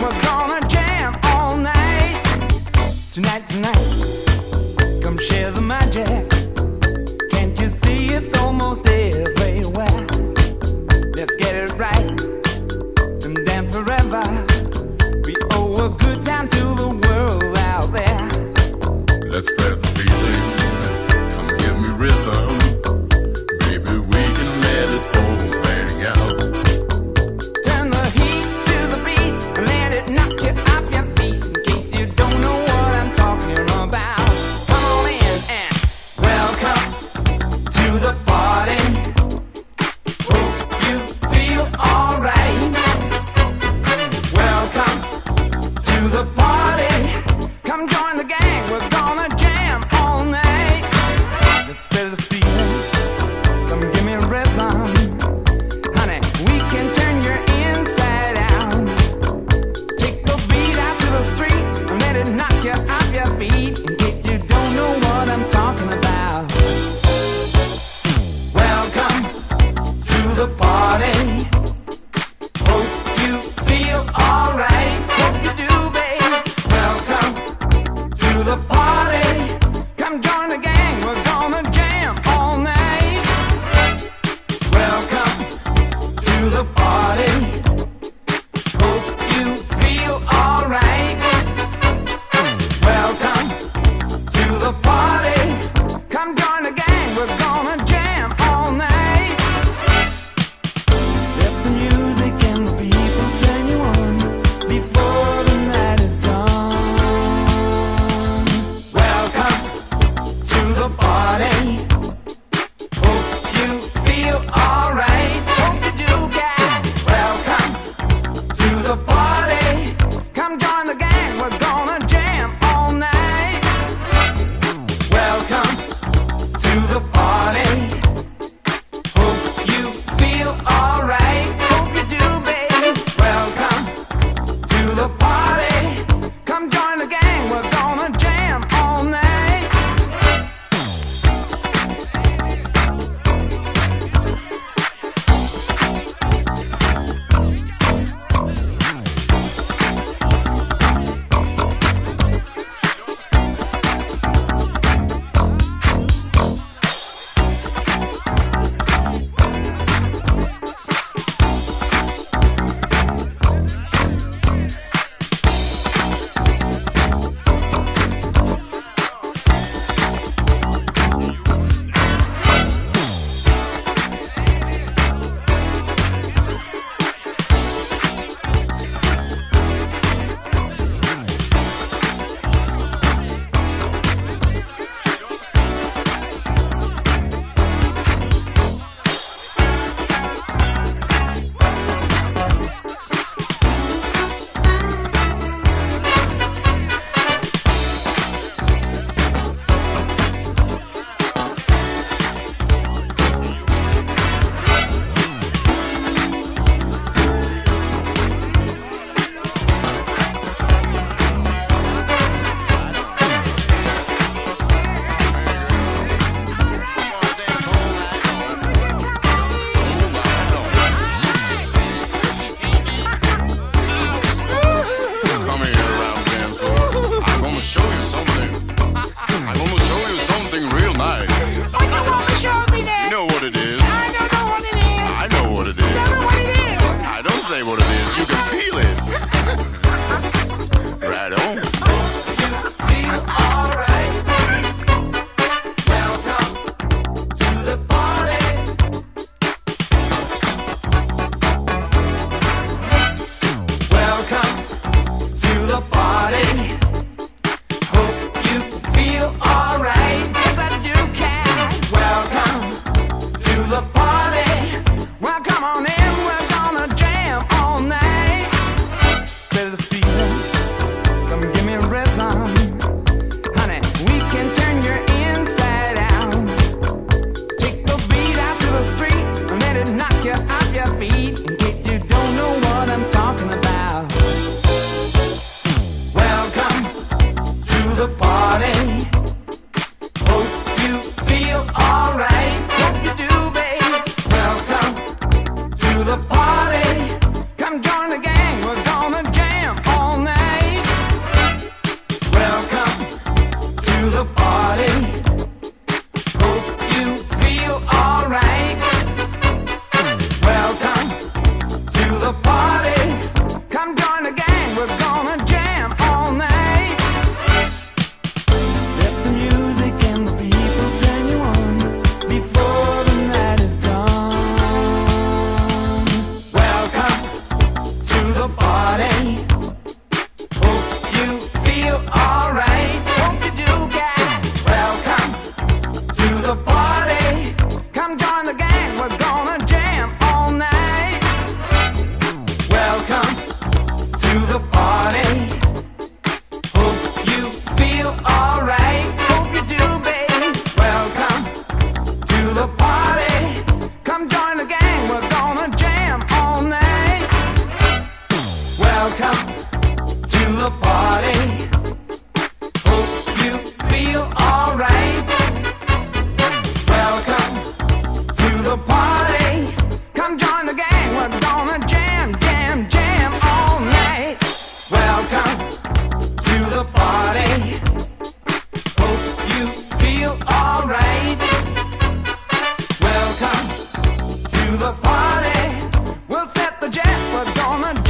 we're gonna jam all night. Tonight, come share the magic. Can't you see it's almost everywhere? Let's get it right and dance forever. We owe a good time to the world out there. Let's spread the feeling, come give me rhythm. Baby, we can let it all hang out. Turn the heat to the beat and let it knock the party. Hope you feel alright. Welcome to the party. Come join the gang. We're gonna jam, jam, jam all night. Welcome to the party. Hope you feel alright. Welcome to the party. We'll set the jet. We're gonna